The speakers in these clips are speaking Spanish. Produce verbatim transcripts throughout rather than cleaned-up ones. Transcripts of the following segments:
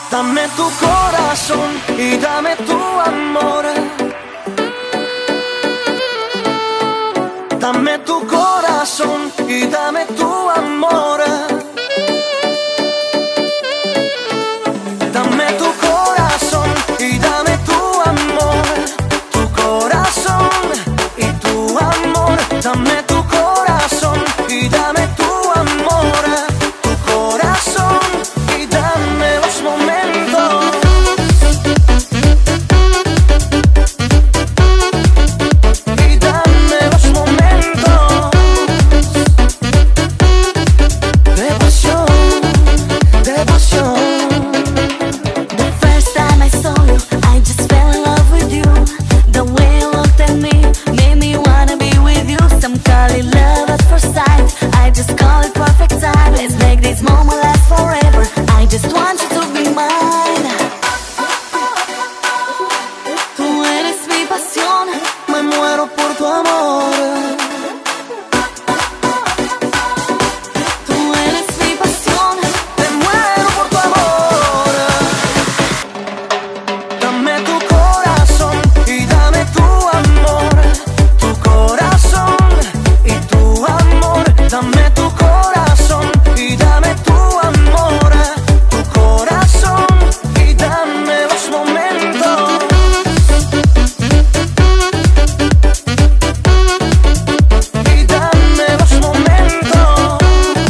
Dame tu corazón y dame tu amor. Dame tu corazón y dame tu amor. Dame tu corazón y dame tu amor. Tu corazón y tu amor. Dame tu corazón y dame tu amor. Tu corazón y dame los momentos. Y dame los momentos de pasión, de pasión. The first time I saw you, I just fell in love with you. The way you looked at me made me wanna be with you. Some call it love at first sight, I just call it perfect time. Let's make this moment last forever. I just want you to be mine. Tú eres mi pasión, me muero por tu amor. Tú eres mi pasión, Me muero por tu amor. Dame tu corazón y dame tu amor. Tu corazón y tu amor. Dame tu corazón y dame tu amor. Tu corazón y dame los momentos. Y dame los momentos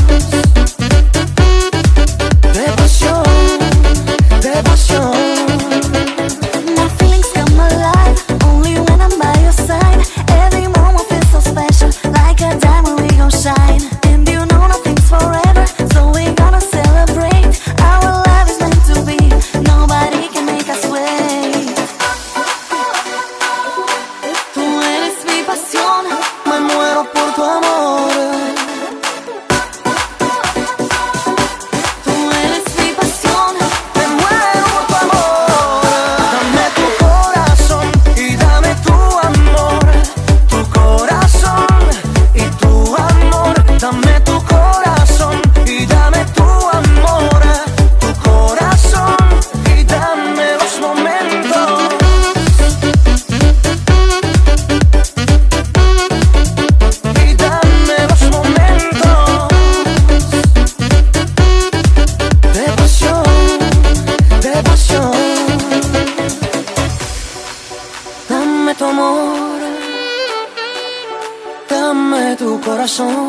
de pasión, de pasión. my feelings come alive only when I'm by your side. Every moment feels so special, like a diamond we gon' shine. And you know nothing's forever, so we gonna celebrate. Our love is meant to be, nobody can make us wait. Tú eres mi pasión, me muero por tu amor. Tú eres mi pasión, Me muero por tu amor. Dame tu corazón y dame tu amor. Tu corazón y tu amor. Dame tu corazón y dame tu amor. Tu corazón y dame los momentos. Y dame los momentos de pasión, de pasión. Dame tu amor, dame tu corazón.